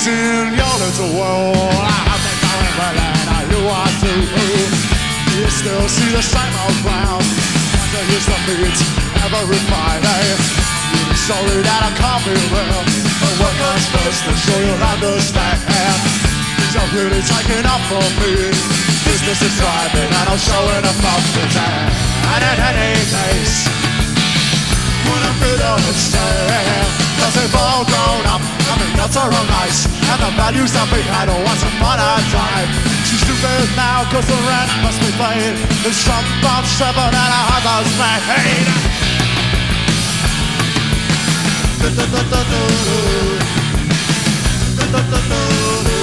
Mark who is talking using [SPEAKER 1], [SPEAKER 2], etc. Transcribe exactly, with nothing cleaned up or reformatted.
[SPEAKER 1] in your little world. I think however that you are too. You still see the same old ground. Wonder here's the meat every Friday. You're sorry that I can't be real, but what comes first to show you'll understand. Things are really taking up for me. Business is thriving and I'm showing a fucking hand. And in any case, wouldn't be the mistake, cause they've all grown up. I mean, nuts are all nice, and the values that we had once upon a time. She's stupid now cause the rent must be paid. There's some about seven and a half hours made. Da da da da da da da da da da.